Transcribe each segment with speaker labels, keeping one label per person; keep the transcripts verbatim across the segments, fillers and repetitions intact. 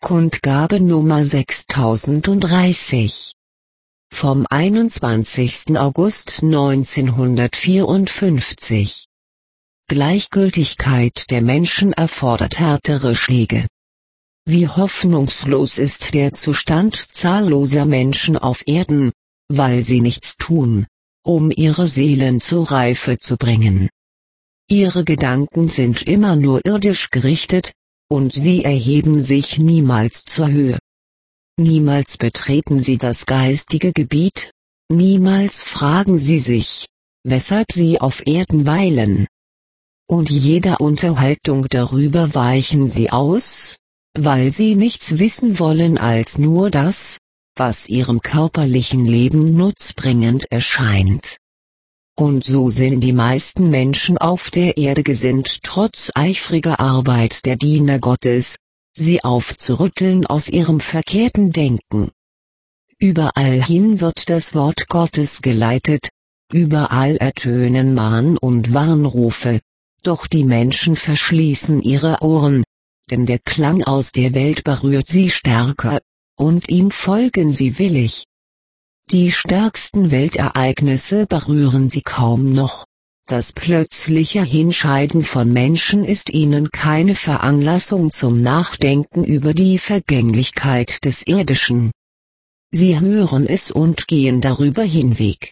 Speaker 1: Kundgabe Nummer sechstausendunddreißig. Vom einundzwanzigsten August neunzehnhundertvierundfünfzig. Gleichgültigkeit der Menschen erfordert härtere Schläge. Wie hoffnungslos ist der Zustand zahlloser Menschen auf Erden, weil sie nichts tun, um ihre Seelen zur Reife zu bringen. Ihre Gedanken sind immer nur irdisch gerichtet, und sie erheben sich niemals zur Höhe. Niemals betreten sie das geistige Gebiet, niemals fragen sie sich, weshalb sie auf Erden weilen. Und jeder Unterhaltung darüber weichen sie aus, weil sie nichts wissen wollen als nur das, was ihrem körperlichen Leben nutzbringend erscheint. Und so sind die meisten Menschen auf der Erde gesinnt, trotz eifriger Arbeit der Diener Gottes, sie aufzurütteln aus ihrem verkehrten Denken. Überall hin wird das Wort Gottes geleitet, überall ertönen Mahn- und Warnrufe, doch die Menschen verschließen ihre Ohren, denn der Klang aus der Welt berührt sie stärker, und ihm folgen sie willig. Die stärksten Weltereignisse berühren sie kaum noch. Das plötzliche Hinscheiden von Menschen ist ihnen keine Veranlassung zum Nachdenken über die Vergänglichkeit des Irdischen. Sie hören es und gehen darüber hinweg.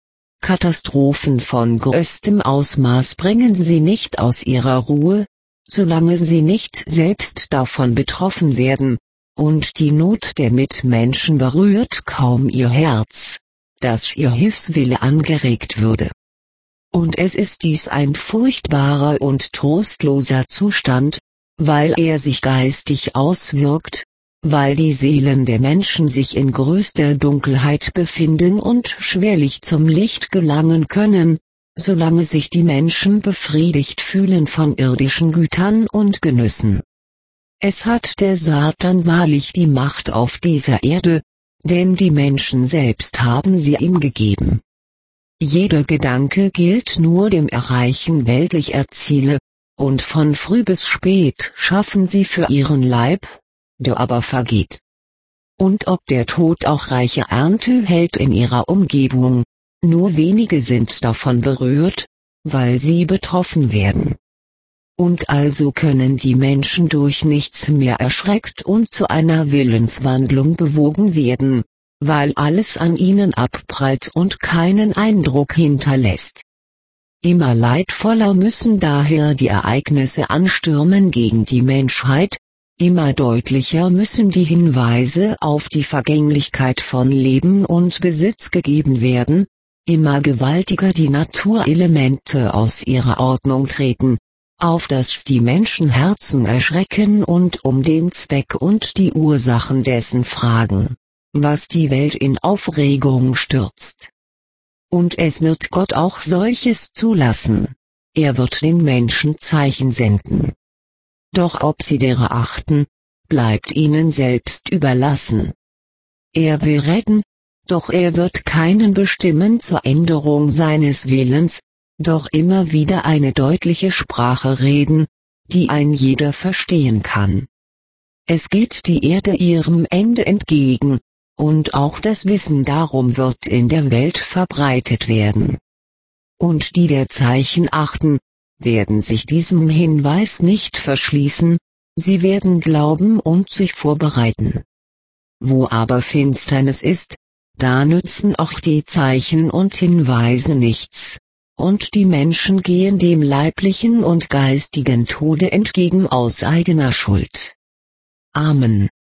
Speaker 1: Katastrophen von größtem Ausmaß bringen sie nicht aus ihrer Ruhe, solange sie nicht selbst davon betroffen werden. Und die Not der Mitmenschen berührt kaum ihr Herz, dass ihr Hilfswille angeregt würde. Und es ist dies ein furchtbarer und trostloser Zustand, weil er sich geistig auswirkt, weil die Seelen der Menschen sich in größter Dunkelheit befinden und schwerlich zum Licht gelangen können, solange sich die Menschen befriedigt fühlen von irdischen Gütern und Genüssen. Es hat der Satan wahrlich die Macht auf dieser Erde, denn die Menschen selbst haben sie ihm gegeben. Jeder Gedanke gilt nur dem Erreichen weltlicher Ziele, und von früh bis spät schaffen sie für ihren Leib, der aber vergeht. Und ob der Tod auch reiche Ernte hält in ihrer Umgebung, nur wenige sind davon berührt, weil sie betroffen werden. Und also können die Menschen durch nichts mehr erschreckt und zu einer Willenswandlung bewogen werden, weil alles an ihnen abprallt und keinen Eindruck hinterlässt. Immer leidvoller müssen daher die Ereignisse anstürmen gegen die Menschheit, immer deutlicher müssen die Hinweise auf die Vergänglichkeit von Leben und Besitz gegeben werden, immer gewaltiger die Naturelemente aus ihrer Ordnung treten, auf dass die Menschenherzen erschrecken und um den Zweck und die Ursachen dessen fragen, was die Welt in Aufregung stürzt. Und es wird Gott auch solches zulassen. Er wird den Menschen Zeichen senden. Doch ob sie deren achten, bleibt ihnen selbst überlassen. Er will retten, doch er wird keinen bestimmen zur Änderung seines Willens, doch immer wieder eine deutliche Sprache reden, die ein jeder verstehen kann. Es geht die Erde ihrem Ende entgegen, und auch das Wissen darum wird in der Welt verbreitet werden. Und die der Zeichen achten, werden sich diesem Hinweis nicht verschließen, sie werden glauben und sich vorbereiten. Wo aber Finsternis ist, da nützen auch die Zeichen und Hinweise nichts. Und die Menschen gehen dem leiblichen und geistigen Tode entgegen aus eigener Schuld. Amen.